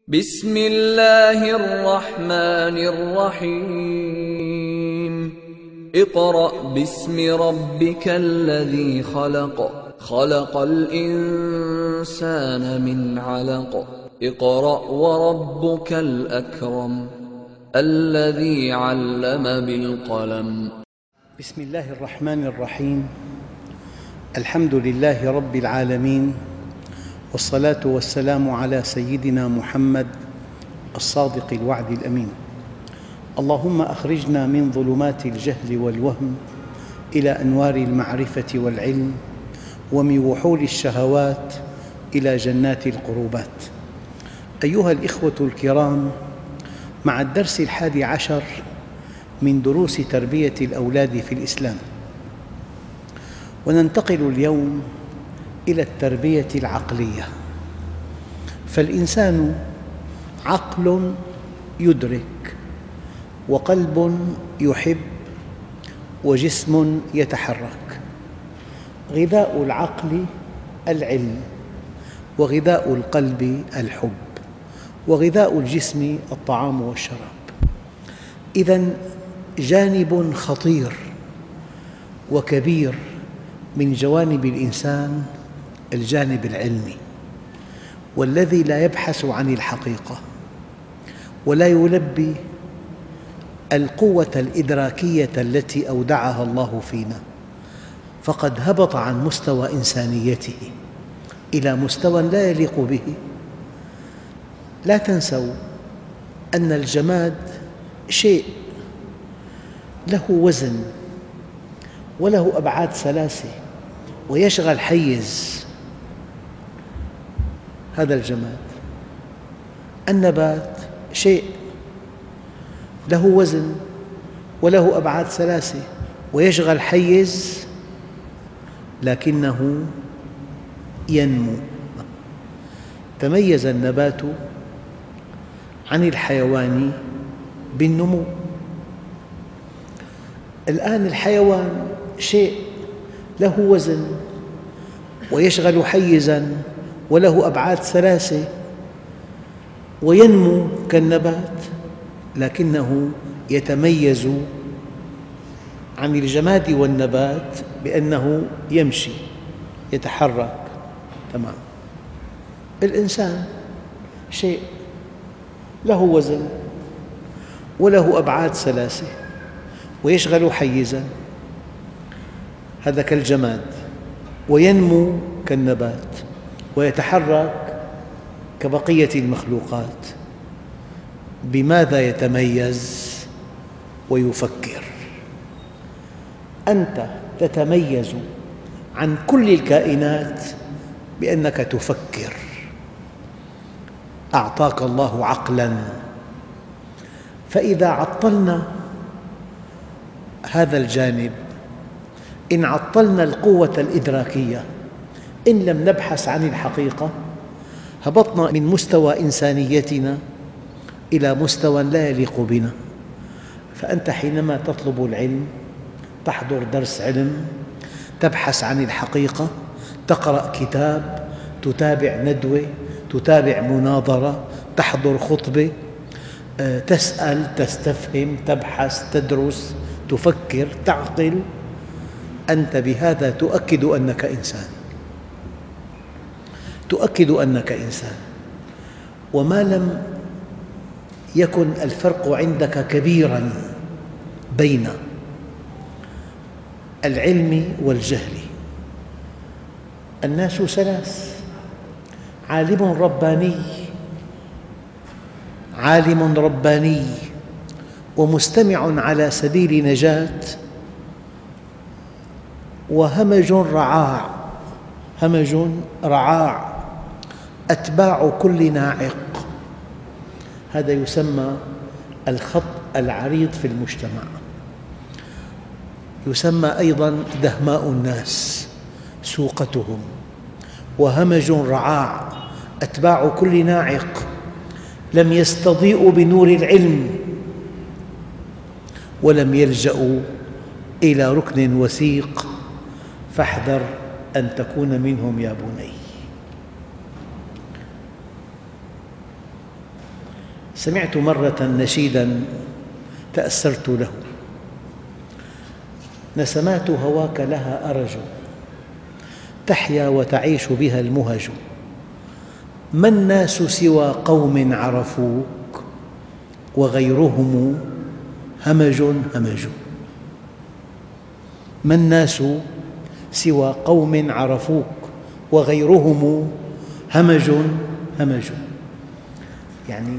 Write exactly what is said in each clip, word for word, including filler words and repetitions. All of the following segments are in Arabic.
بسم الله الرحمن الرحيم اقرأ باسم ربك الذي خلق خلق الإنسان من علق اقرأ وربك الأكرم الذي علم بالقلم. بسم الله الرحمن الرحيم. الحمد لله رب العالمين، والصلاة والسلام على سيدنا محمد الصادق الوعد الأمين. اللهم أخرجنا من ظلمات الجهل والوهم إلى أنوار المعرفة والعلم، ومن وحول الشهوات إلى جنات القربات. أيها الإخوة الكرام، مع الدرس الحادي عشر من دروس تربية الأولاد في الإسلام، وننتقل اليوم إلى التربية العقلية. فالإنسان عقل يدرك، وقلب يحب، وجسم يتحرك. غذاء العقل العلم، وغذاء القلب الحب، وغذاء الجسم الطعام والشراب. إذن جانب خطير وكبير من جوانب الإنسان الجانب العلمي، والذي لا يبحث عن الحقيقة ولا يلبي القوة الإدراكية التي أودعها الله فينا، فقد هبط عن مستوى إنسانيته إلى مستوى لا يليق به. لا تنسوا أن الجماد شيء له وزن وله أبعاد ثلاثة ويشغل حيز. هذا الجماد. النبات شيء له وزن وله أبعاد ثلاثة ويشغل حيز، لكنه ينمو. تميز النبات عن الحيوان بالنمو. الآن الحيوان شيء له وزن ويشغل حيزاً وله أبعاد ثلاثة وينمو كالنبات، لكنه يتميز عن الجماد والنبات بأنه يمشي يتحرك. تمام. الإنسان شيء له وزن وله أبعاد ثلاثة ويشغل حيزاً، هذا كالجماد، وينمو كالنبات، ويتحرك كبقية المخلوقات. بماذا يتميز ويفكر؟ أنت تتميز عن كل الكائنات بأنك تفكر. أعطاك الله عقلاً، فإذا عطلنا هذا الجانب، إن عطلنا القوة الإدراكية، إن لم نبحث عن الحقيقة، هبطنا من مستوى إنسانيتنا إلى مستوى لا يليق بنا. فأنت حينما تطلب العلم، تحضر درس علم، تبحث عن الحقيقة، تقرأ كتاب، تتابع ندوة، تتابع مناظرة، تحضر خطبة، تسأل، تستفهم، تبحث، تدرس، تفكر، تعقل، أنت بهذا تؤكد أنك إنسان، تؤكد أنك إنسان. وما لم يكن الفرق عندك كبيراً بين العلم والجهل. الناس ثلاث: عالم رباني، عالم رباني ومستمع على سبيل نجاة، وهمج رعاع، همج رعاع أتباع كل ناعق. هذا يسمى الخط العريض في المجتمع. يسمى أيضاً دهماء الناس، سوقتهم. وهمج رعاع أتباع كل ناعق، لم يستضيئوا بنور العلم ولم يلجأوا إلى ركن وثيق، فاحذر أن تكون منهم يا بني. سمعت مرة نشيدا تأثرت له: نسمات هواك لها أرج، تحيا وتعيش بها المهج، ما الناس سوى قوم عرفوك وغيرهم همج همج. ما الناس سوى قوم عرفوك وغيرهم همج همج. يعني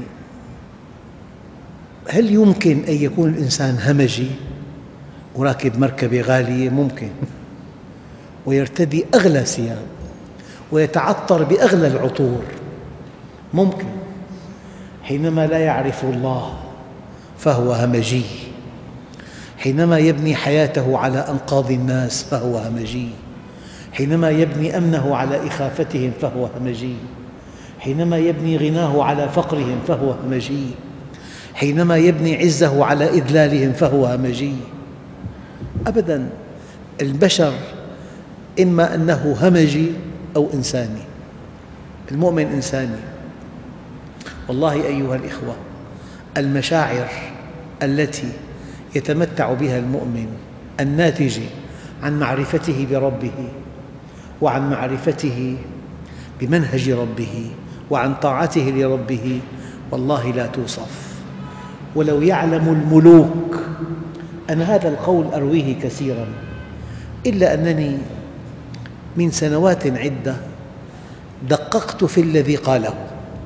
هل يمكن أن يكون الإنسان همجي وراكب مركبة غالية؟ ممكن، ويرتدي أغلى ثياب ويتعطر بأغلى العطور، ممكن. حينما لا يعرف الله فهو همجي، حينما يبني حياته على أنقاض الناس فهو همجي، حينما يبني أمنه على إخافتهم فهو همجي، حينما يبني غناه على فقرهم فهو همجي، حينما يبني عزه على إذلالهم فهو همجي. أبداً، البشر إما أنه همجي أو إنساني. المؤمن إنساني. والله أيها الإخوة، المشاعر التي يتمتع بها المؤمن الناتجة عن معرفته بربه وعن معرفته بمنهج ربه وعن طاعته لربه والله لا توصف. ولو يعلم الملوك، أنا هذا القول أرويه كثيراً، إلا أنني من سنوات عدة دققت في الذي قاله.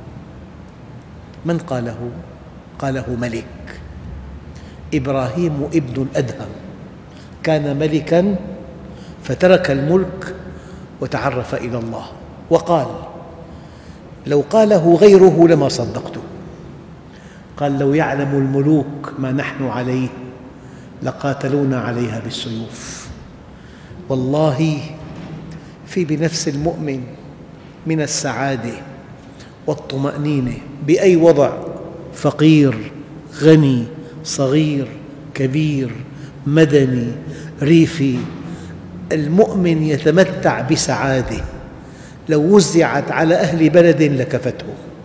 من قاله؟ قاله ملك. إبراهيم ابن الأدهم كان ملكاً فترك الملك وتعرف إلى الله، وقال: لو قاله غيره لما صدقته. قال: لو يعلم الملوك ما نحن عليه لقاتلونا عليها بالسيوف. والله في بنفس المؤمن من السعادة والطمأنينة بأي وضع، فقير، غني، صغير، كبير، مدني، ريفي، المؤمن يتمتع بسعادة لو وزعت على أهل بلد لكفته.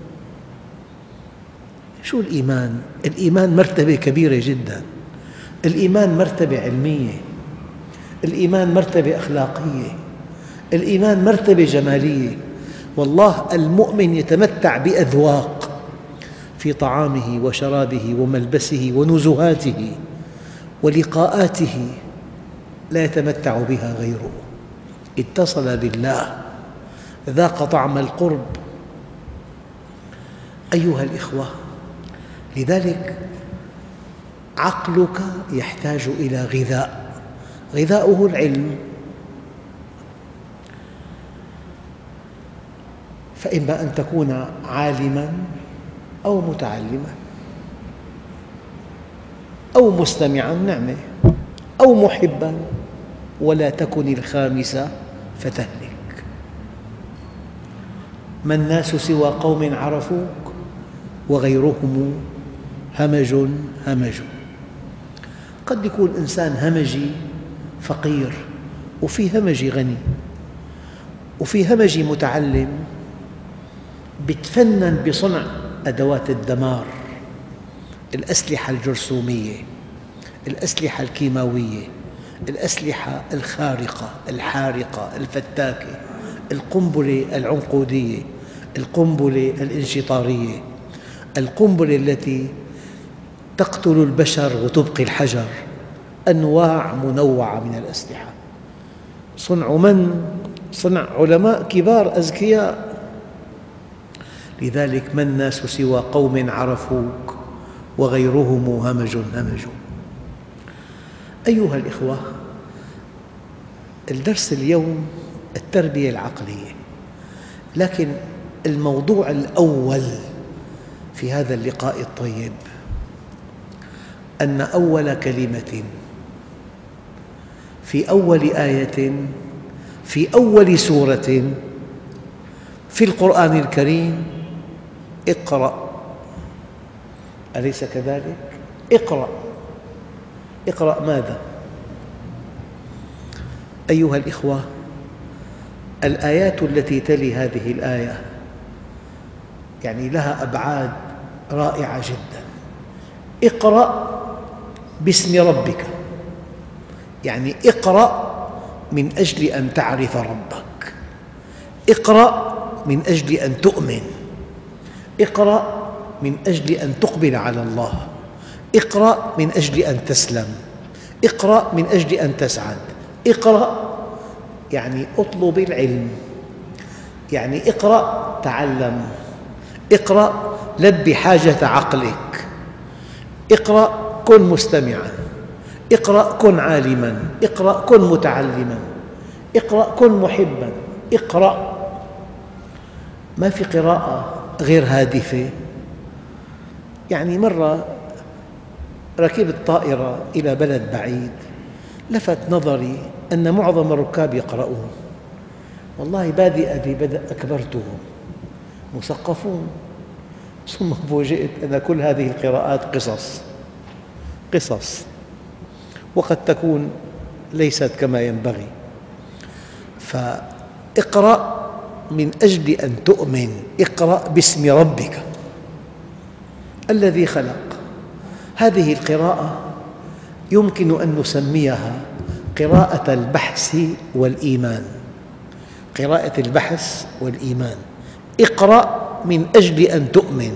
شو الإيمان؟ الإيمان مرتبة كبيرة جداً. الإيمان مرتبة علمية، الإيمان مرتبة أخلاقية، الإيمان مرتبة جمالية. والله المؤمن يتمتع بأذواق في طعامه وشرابه وملبسه ونزهاته ولقاءاته لا يتمتع بها غيره. اتصل بالله، ذاق طعم القرب. أيها الإخوة، لذلك عقلك يحتاج إلى غذاء، غذاؤه العلم. فإما أن تكون عالماً أو متعلماً أو مستمعاً، نعمة، أو محباً، ولا تكن الخامسة فتهلك. ما الناس سوى قوم عرفوك وغيرهم همج همج. قد يكون إنسان همجي فقير، وفي همجي غني، وفي همجي متعلم يتفنن بصنع أدوات الدمار، الأسلحة الجرثومية، الأسلحة الكيماوية، الأسلحة الخارقة الحارقة الفتاكة، القنبلة العنقودية، القنبلة الانشطارية، القنبلة التي تقتل البشر وتبقي الحجر. أنواع منوعة من الأسلحة. صنع من؟ صنع علماء كبار أذكياء. لذلك ما الناس سوى قوم عرفوك وغيرهم همج همج. أيها الإخوة، الدرس اليوم التربية العقلية، لكن الموضوع الأول في هذا اللقاء الطيب أن أول كلمة في أول آية في أول سورة في القرآن الكريم اقرأ. أليس كذلك؟ اقرأ. اقرأ ماذا؟ أيها الإخوة، الآيات التي تلي هذه الآية يعني لها أبعاد رائعة جدا. اقرأ باسم ربك، يعني اقرأ من أجل أن تعرف ربك، اقرأ من أجل أن تؤمن، اقرأ من أجل أن تقبل على الله، اقرأ من أجل أن تسلم، اقرأ من أجل أن تسعد. اقرأ يعني اطلب العلم، يعني اقرأ تعلم، اقرأ لبي حاجة عقلك، اقرأ كن مستمعاً، اقرأ كن عالماً، اقرأ كن متعلماً، اقرأ كن محباً. اقرأ. ما في قراءة غير هادفة. يعني مرة ركبت طائرة إلى بلد بعيد، لفت نظري أن معظم الركاب يقرؤون، والله بادئ ببدء أكبرتهم مثقفون، ثم فوجئت أن كل هذه القراءات قصص قصص وقد تكون ليست كما ينبغي. فاقرأ من أجل أن تؤمن، اقرأ باسم ربك الذي خلق. هذه القراءة يمكن أن نسميها قراءة البحث والإيمان، قراءة البحث والإيمان. اقرأ من أجل أن تؤمن،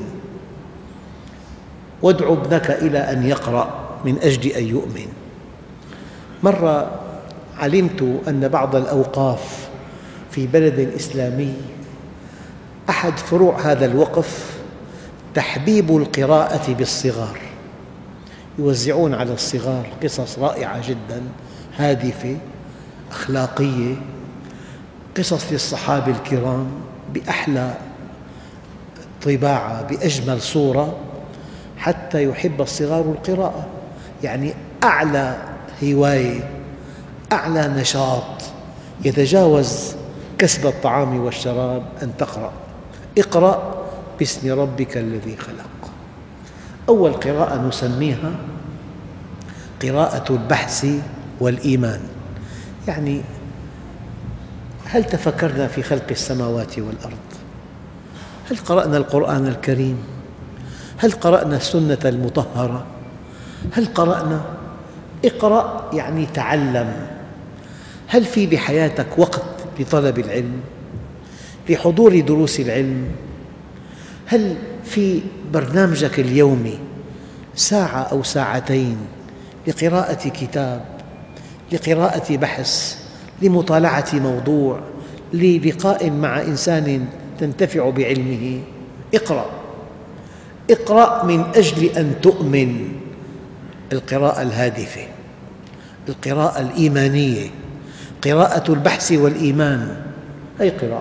وادع ابنك إلى أن يقرأ من أجل أن يؤمن. مرة علمت أن بعض الأوقاف في بلد إسلامي أحد فروع هذا الوقف تحبيب القراءة بالصغار، يوزعون على الصغار قصص رائعة جدا هادفة أخلاقية، قصص للصحابة الكرام بأحلى طباعة بأجمل صورة حتى يحب الصغار القراءة. يعني أعلى هواية، أعلى نشاط يتجاوز كسب الطعام والشراب أن تقرأ. اقرأ باسم ربك الذي خلق. أول قراءة نسميها قراءة البحث والإيمان. يعني هل تفكرنا في خلق السماوات والأرض؟ هل قرأنا القرآن الكريم؟ هل قرأنا السنة المطهرة؟ هل قرأنا؟ اقرأ يعني تعلم. هل في بحياتك وقت لطلب العلم، لحضور دروس العلم؟ هل في برنامجك اليومي ساعة أو ساعتين لقراءة كتاب، لقراءة بحث، لمطالعة موضوع، للقاء مع إنسان تنتفع بعلمه؟ اقرأ. اقرأ من أجل أن تؤمن، القراءة الهادفة، القراءة الإيمانية، قراءة البحث والإيمان، هذه قراءة.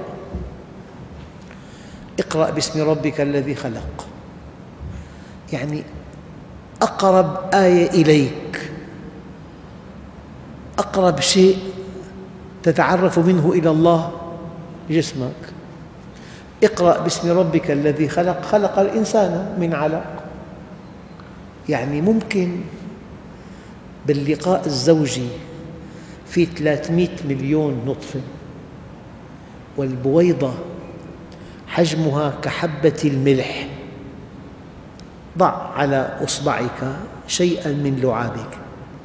اقرأ باسم ربك الذي خلق، يعني أقرب آية إليك، أقرب شيء تتعرف منه إلى الله جسمك. اقرأ باسم ربك الذي خلق، خلق الإنسان من علق. يعني ممكن باللقاء الزوجي في ثلاثمئة مليون نطفة، والبويضة حجمها كحبة الملح، ضع على إصبعك شيئاً من لعابك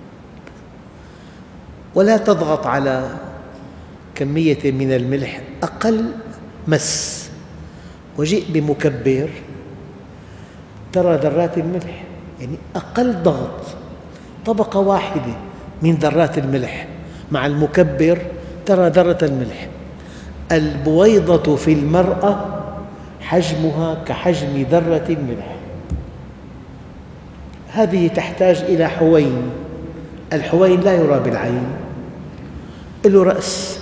ولا تضغط على كمية من الملح، أقل مس، وجئ بمكبر، ترى ذرات الملح، يعني أقل ضغط طبقة واحدة من ذرات الملح مع المكبر ترى ذرة الملح. البويضة في المرأة حجمها كحجم ذرة الملح. هذه تحتاج إلى حوين، الحوين لا يرى بالعين، له رأس،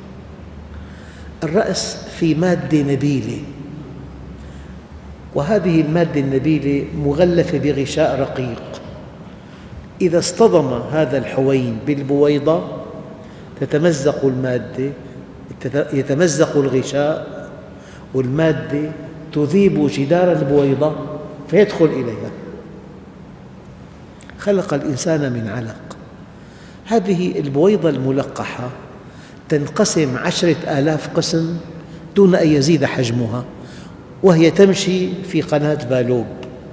الرأس في مادة نبيلة، وهذه المادة النبيلة مغلفة بغشاء رقيق. إذا اصطدم هذا الحوين بالبويضة تتمزق المادة، يتمزق الغشاء، والمادة تذيب جدار البويضة فيدخل إليها. خلق الإنسان من علق. هذه البويضة الملقحة تنقسم عشرة آلاف قسم دون أن يزيد حجمها، وهي تمشي في قناة بالوب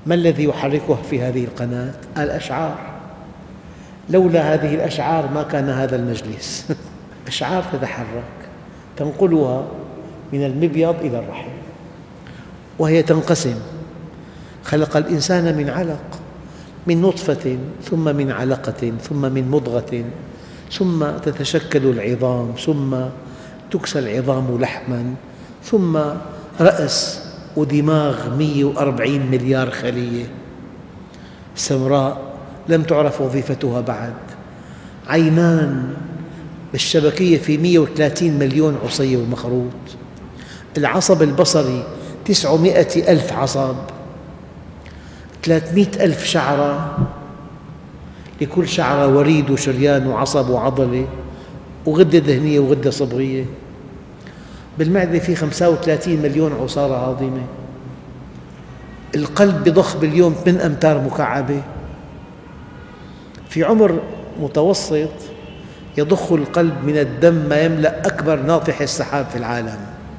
ما الذي يحركها في هذه القناة؟ الأشعار. لولا هذه الأشعار ما كان هذا المجلس. أشعار تتحرك تنقلها من المبيض إلى الرحم، وهي تنقسم. خلق الإنسان من علق، من نطفة، ثم من علقة، ثم من مضغة، ثم تتشكل العظام، ثم تكسى العظام لحماً، ثم رأس ودماغ مئة وأربعين مليار خلية سمراء لم تعرف وظيفتها بعد، عينان بالشبكية في مئة وثلاثين مليون عصي ومخروط، العصب البصري تسعمئة ألف عصب، ثلاثمئة ألف شعرة، لكل شعرة وريد وشريان وعصب وعضلة وغدة دهنية وغدة صبغية. بالمعدة في خمسة وثلاثين مليون عصارة هاضمة. القلب بضخ باليوم ثمانية أمتار مكعبة. في عمر متوسط يضخ القلب من الدم ما يملأ أكبر ناطح السحاب في العالم.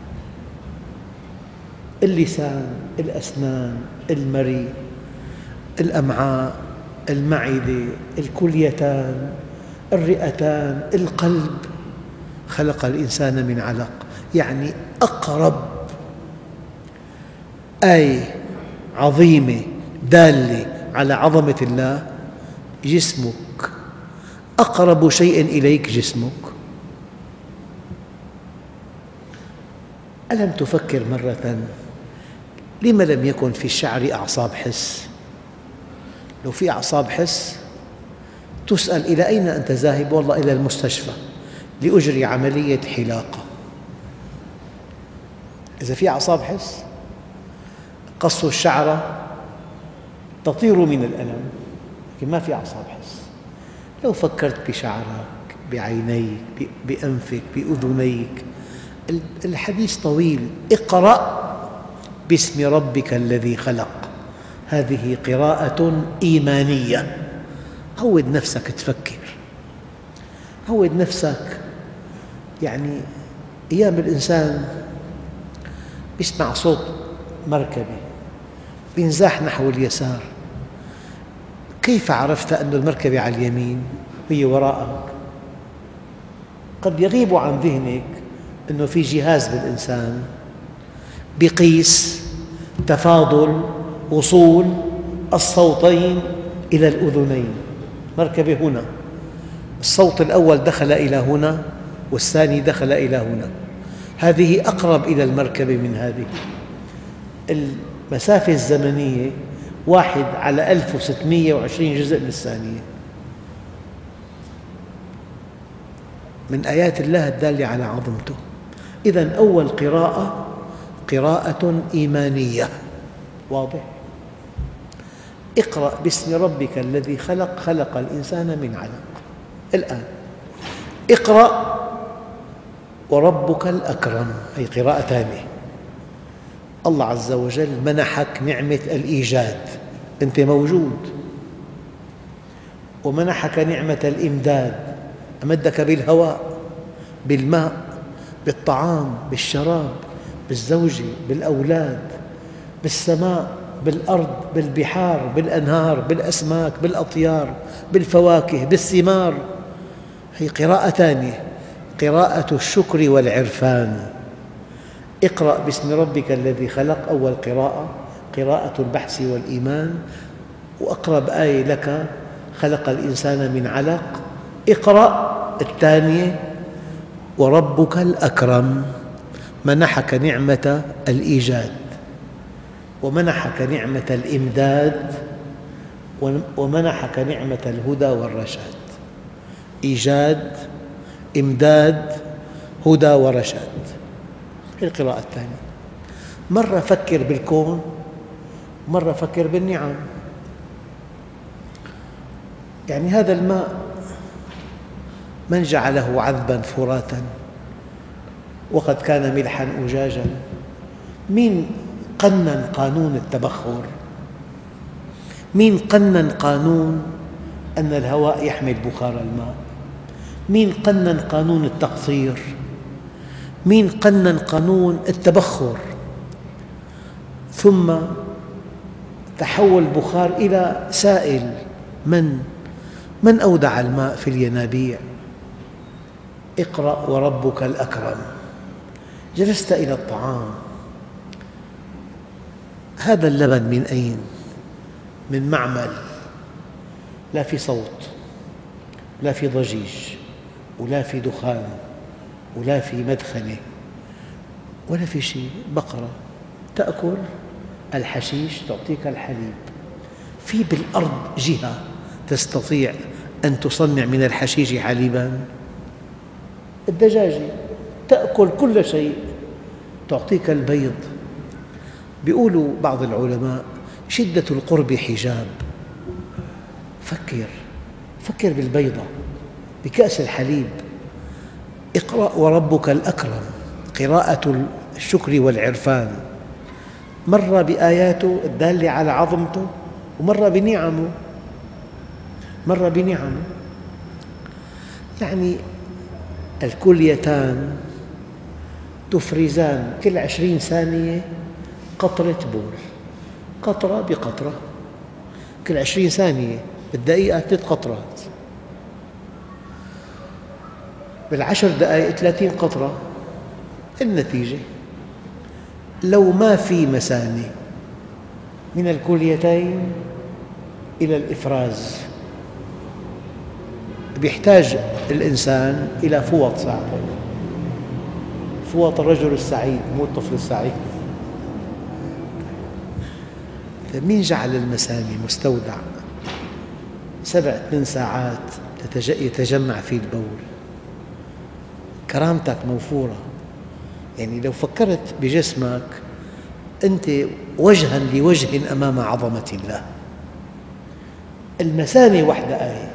اللسان، الأسنان، المريء، الأمعاء، المعدة، الكليتان، الرئتان، القلب. خلق الإنسان من علق، يعني أقرب آية عظيمة دالة على عظمة الله جسمك، أقرب شيء إليك جسمك. ألم تفكر مرة لم لم يكن في الشعر أعصاب حس؟ لو في أعصاب حس تسأل إلى أين أنت ذاهب؟ والله إلى المستشفى لأجري عملية حلاقة. إذا في أعصاب حس قص الشعرة تطير من الألم، لكن ما في أعصاب حس. لو فكرت بشعرك، بعينيك، بأنفك، بأذنيك، الحديث طويل. اقرأ باسم ربك الذي خلق، هذه قراءة إيمانية. هود نفسك تفكر، هود نفسك. يعني أيام الإنسان يسمع صوت مركبة بينزاح نحو اليسار، كيف عرفت أن المركبة على اليمين وهي وراءك؟ قد يغيب عن ذهنك أنه في جهاز بالإنسان بقيس تفاضل وصول الصوتين إلى الأذنين. مركبة هنا، الصوت الأول دخل إلى هنا والثاني دخل إلى هنا، هذه أقرب إلى المركبة من هذه. المسافة الزمنية واحد على ألف وستمئة وعشرين جزء من الثانية. من آيات الله الدالة على عظمته. إذن أول قراءة قراءة إيمانية، واضح؟ اقرأ باسم ربك الذي خلق، خلق الإنسان من علق. الآن اقرأ وربك الأكرم، هي قراءة ثانية. الله عز وجل منحك نعمة الإيجاد، أنت موجود، ومنحك نعمة الإمداد، أمدك بالهواء، بالماء، بالطعام، بالشراب، بالزوجة، بالأولاد، بالسماء، بالأرض، بالبحار، بالأنهار، بالأسماك، بالأطيار، بالفواكه، بالثمار. هي قراءة ثانية، قراءة الشكر والعرفان. اقرأ باسم ربك الذي خلق، أول قراءة قراءة البحث والإيمان. وأقرب آية لك خلق الإنسان من علق. اقرأ الثانية وربك الأكرم، منحك نعمة الإيجاد ومنحك نعمة الإمداد ومنحك نعمة الهدى والرشاد. إيجاد، إمداد، هدى ورشاد. هي القراءة الثانية. مرة فكر بالكون، مرة فكر بالنعم. يعني هذا الماء من جعله عذباً فراتا وقد كان ملحاً أجاجاً؟ مين قنن قانون التبخر؟ مين قنن قانون أن الهواء يحمل بخار الماء؟ مين قنن قانون التقطير؟ مين قنن قانون التبخر؟ ثم تحول بخار إلى سائل. من؟ من أودع الماء في الينابيع؟ اقرأ وربك الأكرم. جلست إلى الطعام، هذا اللبن من أين؟ من معمل، لا في صوت لا في ضجيج ولا في دخان ولا في مدخنة ولا في شيء. بقرة تأكل الحشيش تعطيك الحليب. في بالأرض جهة تستطيع أن تصنع من الحشيش حليباً؟ الدجاجة تأكل كل شيء تعطيك البيض. يقول بعض العلماء: شدة القرب حجاب. فكر فكر بالبيضة، بكأس الحليب. اقرأ وربك الأكرم، قراءة الشكر والعرفان، مرة بآياته الدالة على عظمته، ومرة بنعمه مرة بنعمه يعني الكليتان تفرزان كل عشرين ثانية قطرة بول، قطرة بقطرة، كل عشرين ثانية بالدقيقة ثلاث قطرات، بالعشر دقائق ثلاثين قطرة. النتيجة لو ما في مثانة من الكليتين إلى الإفراز، يحتاج الإنسان إلى فوط ساعة، فوط الرجل السعيد مو الطفل السعيد. مين جعل المثانة مستودع سبع ثمان ساعات يتجمع فيه البول؟ كرامتك موفورة. يعني لو فكرت بجسمك أنت وجها لوجه أمام عظمة الله. المثانة وحدة آية،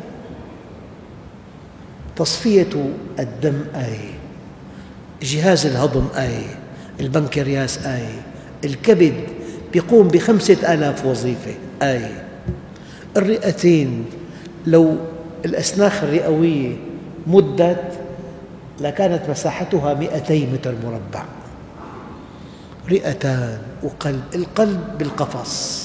تصفية الدم آية، جهاز الهضم آية، البنكرياس آية، الكبد يقوم بخمسة آلاف وظيفة آية، الرئتين لو الأسناخ الرئوية مدت لكانت مساحتها مئتي متر مربع. رئتان وقلب، القلب بالقفص،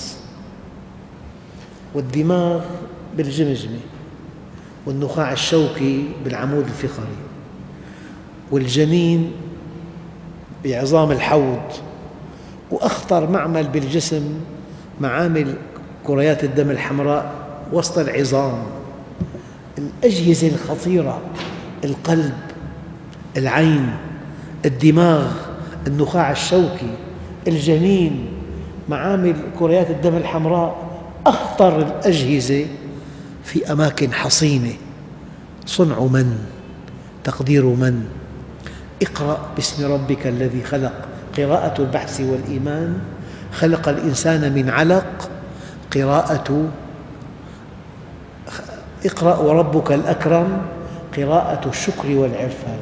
والدماغ بالجمجمة، والنخاع الشوكي بالعمود الفقري، والجنين بعظام الحوض، وأخطر معمل بالجسم معامل كريات الدم الحمراء وسط العظام. الأجهزة الخطيرة: القلب، العين، الدماغ، النخاع الشوكي، الجنين، معامل كريات الدم الحمراء، أخطر الأجهزة في أماكن حصينة. صنع من؟ تقدير من؟ اقرأ باسم ربك الذي خلق، قراءة البحث والإيمان. خلق الإنسان من علق، قراءة اقرأ وربك الأكرم، قراءة الشكر والعرفان.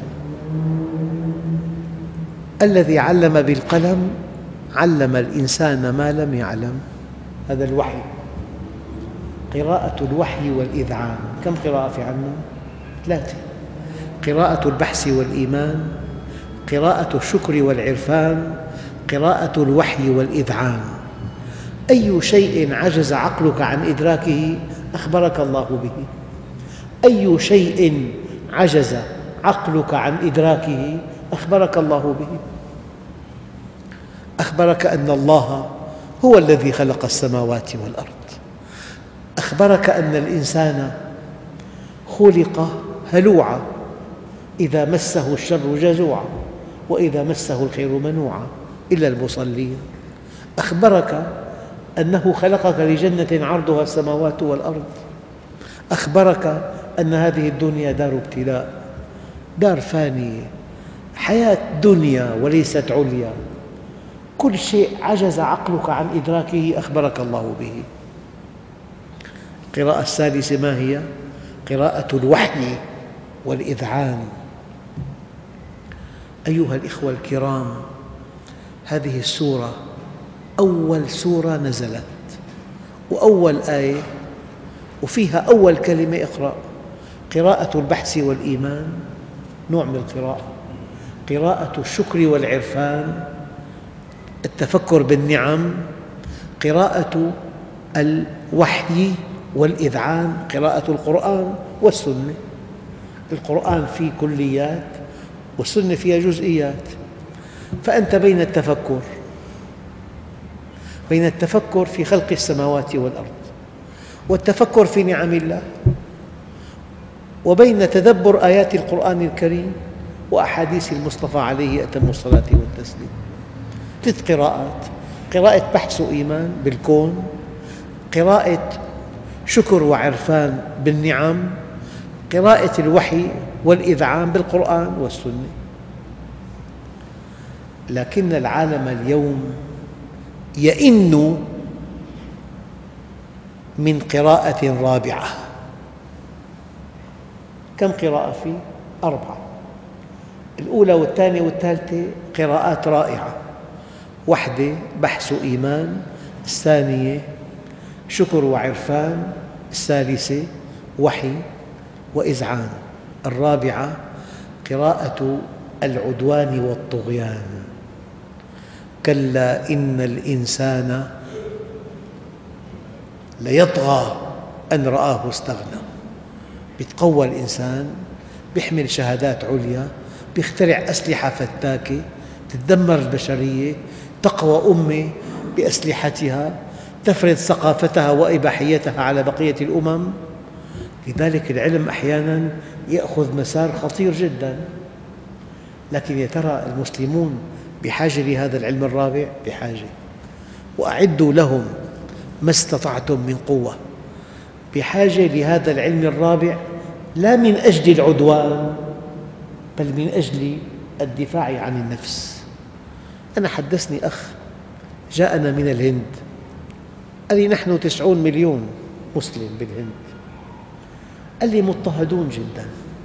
الذي علم بالقلم علم الإنسان ما لم يعلم. هذا الوحي، قراءة الوحي والإذعان. كم قراءة في عنا؟ ثلاثة: قراءة البحث والإيمان، قراءة الشكر والعرفان، قراءة الوحي والإذعان. أي شيء عجز عقلك عن إدراكه أخبرك الله به. أي شيء عجز عقلك عن إدراكه أخبرك الله به. أخبرك أن الله هو الذي خلق السماوات والأرض. أخبرك أن الإنسان خلق هلوعا، إذا مسه الشر جزوعا وإذا مسه الخير منوعا إلا المصلين. أخبرك أنه خلقك لجنة عرضها السماوات والأرض. أخبرك أن هذه الدنيا دار ابتلاء، دار فانية، حياة دنيا وليست عليا. كل شيء عجز عقلك عن إدراكه أخبرك الله به. القراءة الثالثة ما هي؟ قراءة الوحي والإذعان. أيها الإخوة الكرام، هذه السورة أول سورة نزلت وأول آية، وفيها أول كلمة اقرأ. قراءة البحث والإيمان نوع من القراءة، قراءة الشكر والعرفان، التفكر بالنعم، قراءة الوحي والإذعان، قراءة القرآن والسنة. القرآن فيه كليات والسنة فيها جزئيات، فأنت بين التفكر بين التفكر في خلق السماوات والأرض والتفكر في نعم الله، وبين تدبر آيات القرآن الكريم وأحاديث المصطفى عليه أتم الصلاة والتسليم. ثلاث قراءات: قراءة بحث وإيمان بالكون، قراءة شكر وعرفان بالنعم، قراءة الوحي والإذعان بالقرآن والسنة. لكن العالم اليوم يئن من قراءة رابعة. كم قراءة فيه؟ أربعة. الأولى والثانية والثالثة قراءات رائعة: واحدة بحث إيمان، الثانية شكر وعرفان، الثالثة وحي وإذعان، الرابعة قراءة العدوان والطغيان. كلا إن الإنسان ليطغى أن رآه استغنى. يتقوى الإنسان، يحمل شهادات عليا، يخترع أسلحة فتاكة تدمر البشرية، تقوى أمة بأسلحتها، تفرض ثقافتها وإباحيتها على بقية الأمم. لذلك العلم أحياناً يأخذ مسار خطير جداً. لكن يا ترى المسلمون بحاجة لهذا العلم الرابع؟ بحاجة. وأعدوا لهم ما استطعتم من قوة. بحاجة لهذا العلم الرابع لا من أجل العدوان، بل من أجل الدفاع عن النفس. أنا حدثني أخ جاءنا من الهند، قال لي نحن تسعون مليون مسلم بالهند. قال لي مضطهدون جدا.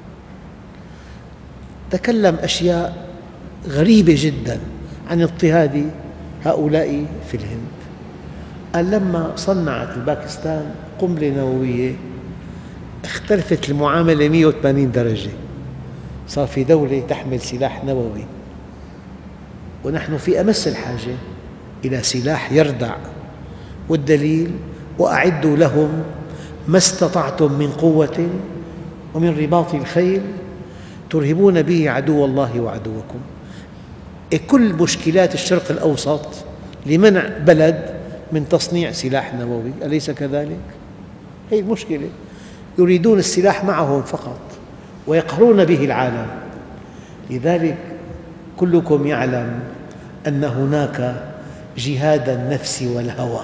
تكلم أشياء غريبة جدا عن اضطهاد هؤلاء في الهند. قال لما صنعت الباكستان قنبلة نووية اختلفت المعاملة مئة وثمانين درجة، صار في دولة تحمل سلاح نووي ونحن في أمس الحاجة إلى سلاح يردع. والدليل: وأعدوا لهم ما استطعتم من قوة ومن رباط الخيل ترهبون به عدو الله وعدوكم. كل مشكلات الشرق الأوسط لمنع بلد من تصنيع سلاح نووي، أليس كذلك؟ هذه المشكلة. يريدون السلاح معهم فقط ويقهرون به العالم. لذلك كلكم يعلم أن هناك جهاد النفس والهوى،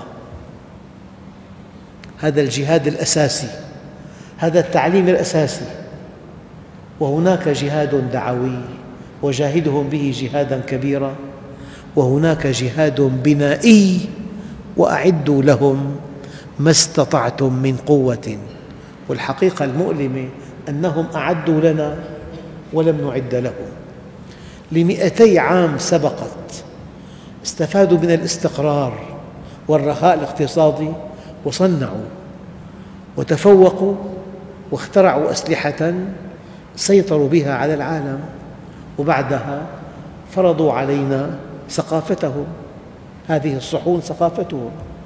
هذا الجهاد الأساسي، هذا التعليم الأساسي. وهناك جهاد دعوي وجاهدهم به جهاداً كبيرا، وهناك جهاد بنائي: وأعدوا لهم ما استطعتم من قوة. والحقيقة المؤلمة أنهم أعدوا لنا ولم نعد لهم. لمئتي عام سبقت استفادوا من الاستقرار والرخاء الاقتصادي وصنعوا وتفوقوا واخترعوا أسلحة سيطروا بها على العالم، وبعدها فرضوا علينا ثقافتهم. هذه الصحون ثقافتهم،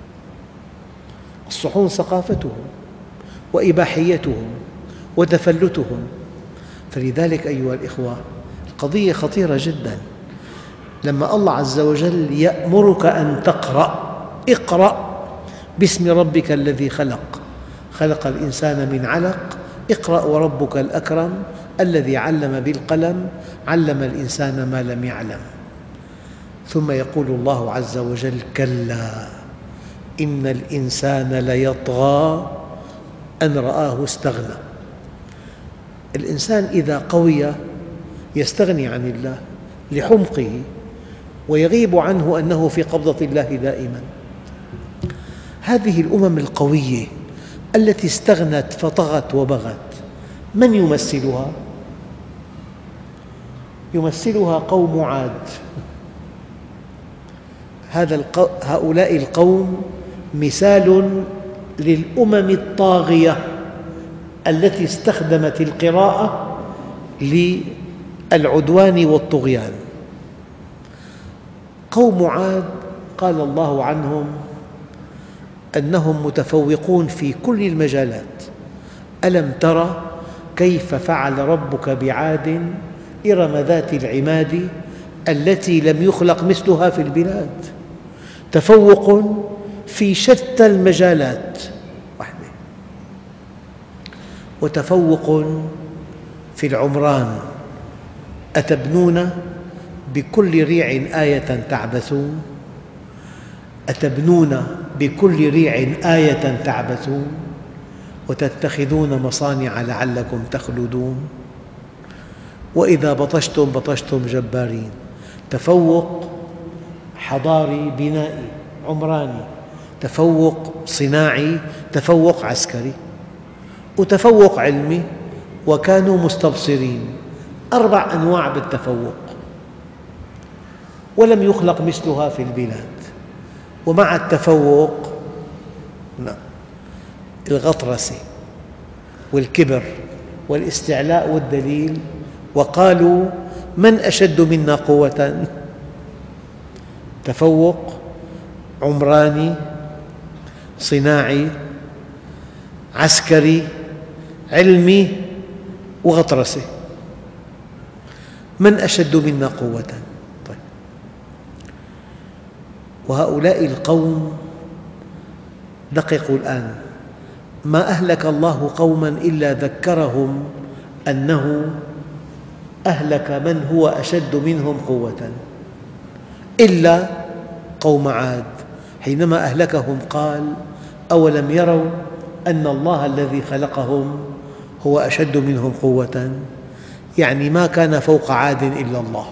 الصحون ثقافتهم وإباحيتهم وتفلتهم. فلذلك أيها الإخوة القضية خطيرة جداً. لما الله عز وجل يأمرك أن تقرأ: اقرأ باسم ربك الذي خلق، خلق الإنسان من علق، اقرأ وربك الأكرم الذي علم بالقلم، علم الإنسان ما لم يعلم. ثم يقول الله عز وجل: كلا إن الإنسان ليطغى أن رآه استغنى. الإنسان إذا قوي يستغني عن الله لحمقه ويغيب عنه أنه في قبضة الله دائما. هذه الأمم القوية التي استغنت فطغت وبغت، من يمثلها؟ يمثلها قوم عاد. هذا هؤلاء القوم مثال للأمم الطاغية التي استخدمت القراءة للعدوان والطغيان. قوم عاد قال الله عنهم: أنهم متفوقون في كل المجالات. ألم تر كيف فعل ربك بعاد إرم ذات العماد التي لم يخلق مثلها في البلاد. تفوق في شتى المجالات وحده. وتفوق في العمران، أتبنون بكل ريع آية تعبثون، أتبنون بكل ريع آية تعبثون وتتخذون مصانع لعلكم تخلدون وإذا بطشتم بطشتم جبارين. تفوق حضاري بنائي عمراني، تفوق صناعي، تفوق عسكري، وتفوق علمي، وكانوا مستبصرين. أربع أنواع بالتفوق، ولم يخلق مثلها في البلاد. ومع التفوق الغطرسة والكبر والاستعلاء والدليل، وقالوا من أشد منا قوة. تفوق عمراني، صناعي، عسكري، علمي، وغطرسة. من أشد منا قوة. طيب. وهؤلاء القوم دققوا الآن، ما أهلك الله قوما إلا ذكرهم أنه أهلك من هو أشد منهم قوة، إلا قوم عاد حينما أهلكهم قال أولم يروا أن الله الذي خلقهم هو أشد منهم قوة. يعني ما كان فوق عاد إلا الله،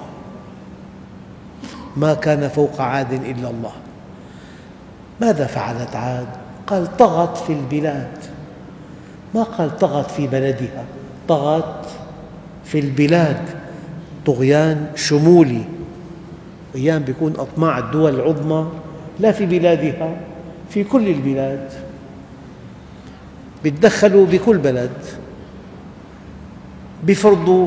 ما كان فوق عاد إلا الله. ماذا فعلت عاد؟ قال طغت في البلاد، ما قال طغت في بلدها، طغت في البلاد. طغيان شمولي، أحيانا يكون أطماع الدول العظمى لا في بلادها، في كل البلاد، يتدخلوا بكل بلد، يفرضوا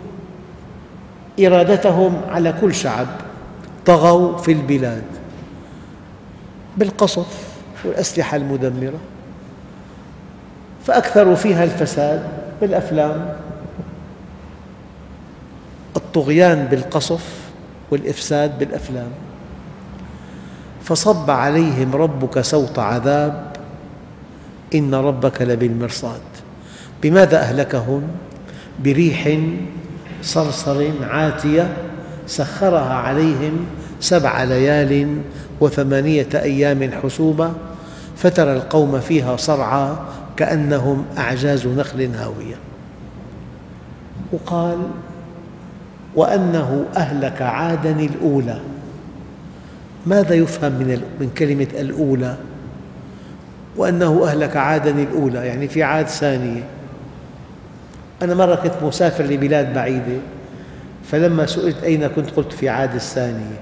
إرادتهم على كل شعب. طغوا في البلاد بالقصف والأسلحة المدمرة، فأكثروا فيها الفساد بالأفلام. الطغيان بالقصف والإفساد بالأفلام. فصب عليهم ربك سوط عذاب إن ربك لبالمرصاد. بماذا أهلكهم؟ بريح صرصر عاتية سخرها عليهم سبع ليال وثمانية أيام حسوما فترى القوم فيها صرعى كأنهم أعجاز نخل هاوية. وقال وأنه أهلك عادا الأولى. ماذا يفهم من كلمة الأولى؟ وأنه أهلك عادا الأولى، يعني في عاد ثانية. أنا مرة كنت مسافر لبلاد بعيدة، فلما سئلت أين كنت قلت في عاد الثانية،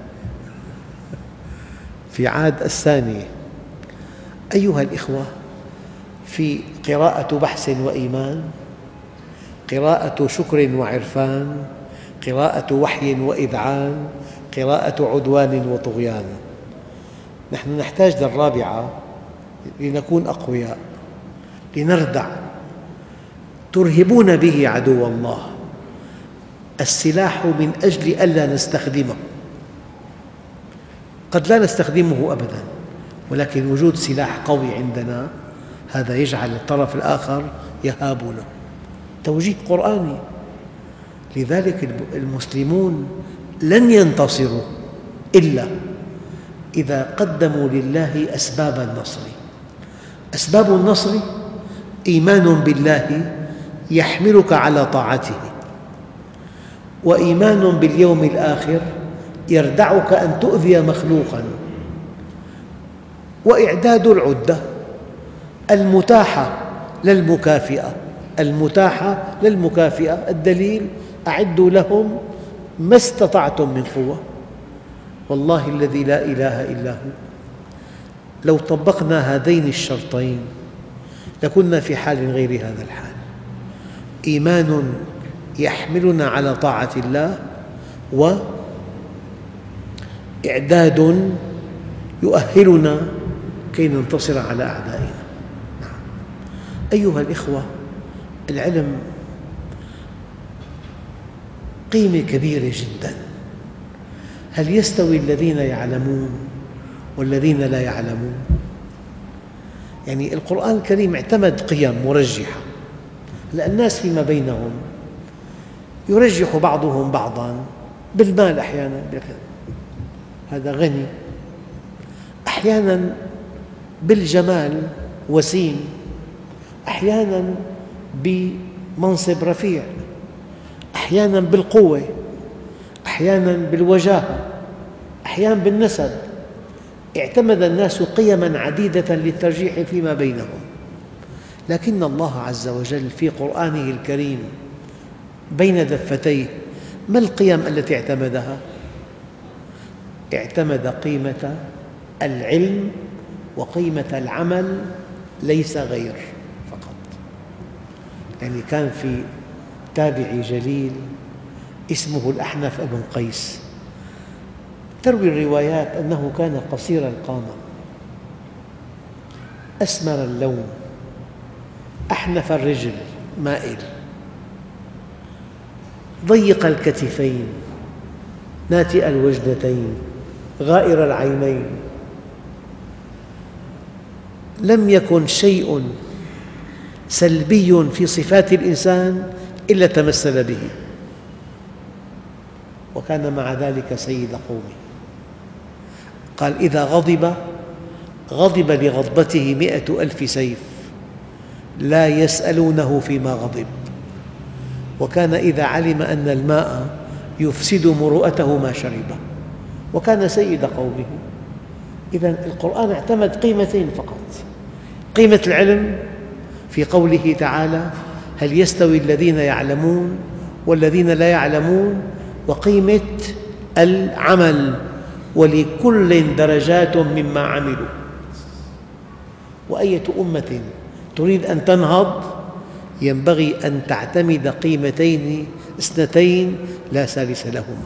في عاد الثانية. أيها الإخوة، في قراءة بحث وإيمان، قراءة شكر وعرفان، قراءة وحي وإذعان، قراءة عدوان وطغيان. نحن نحتاج للرابعة لنكون أقوياء، لنردع. ترهبون به عدو الله. السلاح من أجل ألا نستخدمه، قد لا نستخدمه أبداً، ولكن وجود سلاح قوي عندنا هذا يجعل الطرف الآخر يهابنا. توجيه قرآني. لذلك المسلمون لن ينتصروا إلا إذا قدموا لله أسباب النصر. أسباب النصر إيمان بالله يحملك على طاعته، وإيمان باليوم الآخر يردعك أن تؤذي مخلوقاً، وإعداد العدة المتاحة للمكافئة، المتاحة للمكافئة. الدليل أعدوا لهم ما استطعتم من قوة. والله الذي لا إله إلا هو لو طبقنا هذين الشرطين لكنا في حال غير هذا الحال. إيمان يحملنا على طاعة الله، وإعداد يؤهلنا كي ننتصر على أعدائنا. نعم. أيها الإخوة، العلم قيمة كبيرة جدا. هل يستوي الذين يعلمون والذين لا يعلمون؟ يعني القرآن الكريم اعتمد قيم مرجحة، لأن الناس فيما بينهم يرجح بعضهم بعضاً بالمال، أحياناً هذا غني، أحياناً بالجمال وسيم، أحياناً بمنصب رفيع، أحياناً بالقوة، أحياناً بالوجاهة، أحياناً بالنسب. اعتمد الناس قيماً عديدة للترجيح فيما بينهم، لكن الله عز وجل في قرآنه الكريم بين دفتيه ما القيم التي اعتمدها؟ اعتمد قيمة العلم وقيمة العمل، ليس غير فقط. يعني كان في تابعي جليل اسمه الأحنف بن قيس، تروي الروايات أنه كان قصير القامة، أسمر اللون، أحنف الرجل، مائل، ضيق الكتفين، ناتئ الوجنتين، غائر العينين. لم يكن شيء سلبي في صفات الإنسان إلا تمثل به، وكان مع ذلك سيد قومه. قال: إذا غضب غضب لغضبته مئة ألف سيف لا يسألونه فيما غضب، وكان إذا علم أن الماء يفسد مروءته ما شربه، وكان سيد قومه. إذن القرآن اعتمد قيمتين فقط: قيمة العلم في قوله تعالى: هل يستوي الذين يعلمون والذين لا يعلمون، وقيمة العمل: ولكل درجات مما عملوا. وأية أمة تريد أن تنهض ينبغي أن تعتمد قيمتين اثنتين لا ثالث لهما.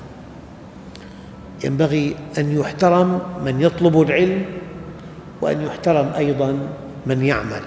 ينبغي أن يحترم من يطلب العلم، وأن يحترم أيضاً من يعمل.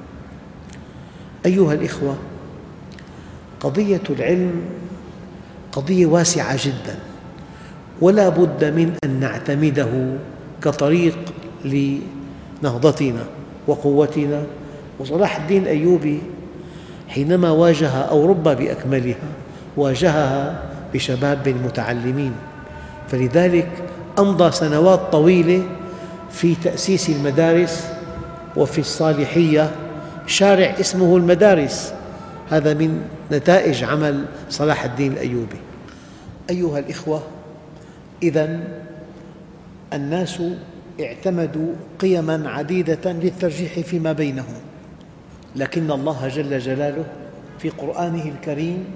أيها الإخوة، قضية العلم قضية واسعة جداً، ولا بد من أن نعتمده كطريق لنهضتنا وقوتنا. وصلاح الدين الأيوبي حينما واجه أوروبا بأكملها واجهها بشباب متعلمين، فلذلك أمضى سنوات طويلة في تأسيس المدارس وفي الصالحية شارع اسمه المدارس. هذا من نتائج عمل صلاح الدين الأيوبي. أيها الإخوة، إذن الناس اعتمدوا قيماً عديدة للترجيح فيما بينهم، لكن الله جل جلاله في قرآنه الكريم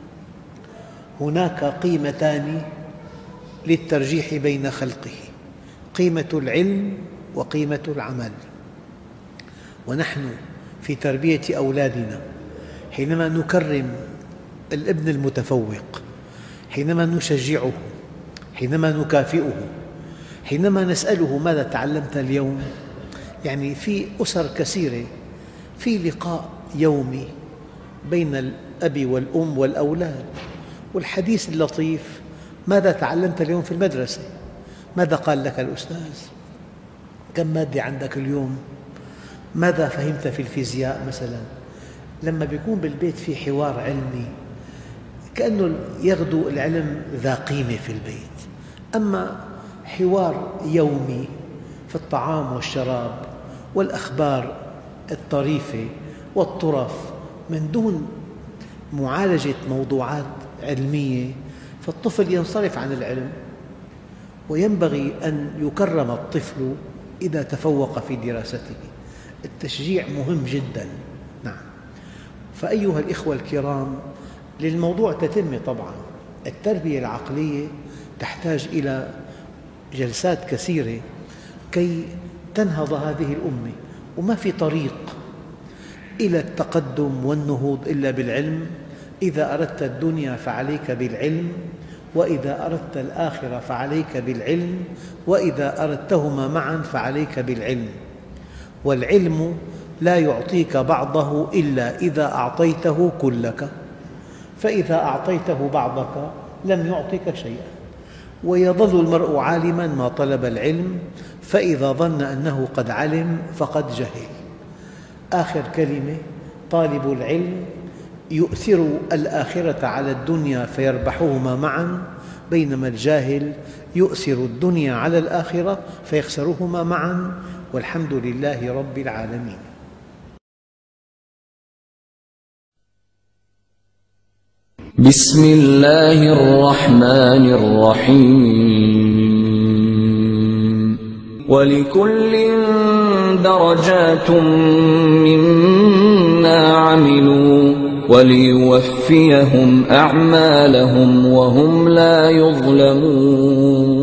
هناك قيمتان للترجيح بين خلقه: قيمة العلم وقيمة العمل. ونحن في تربية أولادنا حينما نكرم الابن المتفوق، حينما نشجعه، حينما نكافئه، حينما نسأله: ماذا تعلمت اليوم؟ يعني في أسر كثيرة في لقاء يومي بين الأب والأم والأولاد، والحديث اللطيف: ماذا تعلمت اليوم في المدرسة؟ ماذا قال لك الأستاذ؟ كم مادة عندك اليوم؟ ماذا فهمت في الفيزياء مثلاً؟ لما يكون بالبيت في حوار علمي كأنه يغدو العلم ذا قيمة في البيت. أما حوار يومي في الطعام والشراب والأخبار الطريفة والطرف من دون معالجة موضوعات علمية، فالطفل ينصرف عن العلم. وينبغي أن يكرم الطفل إذا تفوق في دراسته. التشجيع مهم جداً. نعم. فأيها الإخوة الكرام، للموضوع تتمة طبعاً. التربية العقلية تحتاج إلى جلسات كثيرة كي تنهض هذه الأمة، وما في طريق إلى التقدم والنهوض إلا بالعلم. إذا أردت الدنيا فعليك بالعلم، وإذا أردت الآخرة فعليك بالعلم، وإذا أردتهما معاً فعليك بالعلم. والعلم لا يعطيك بعضه إلا إذا أعطيته كلك، فإذا أعطيته بعضك لم يعطك شيئا. ويظل المرء عالما ما طلب العلم، فإذا ظن أنه قد علم فقد جهل. آخر كلمة: طالب العلم يؤثر الآخرة على الدنيا فيربحهما معا، بينما الجاهل يؤثر الدنيا على الآخرة فيخسرهما معا. والحمد لله رب العالمين. بسم الله الرحمن الرحيم. ولكل درجات مما عملوا وليوفيهم أعمالهم وهم لا يظلمون.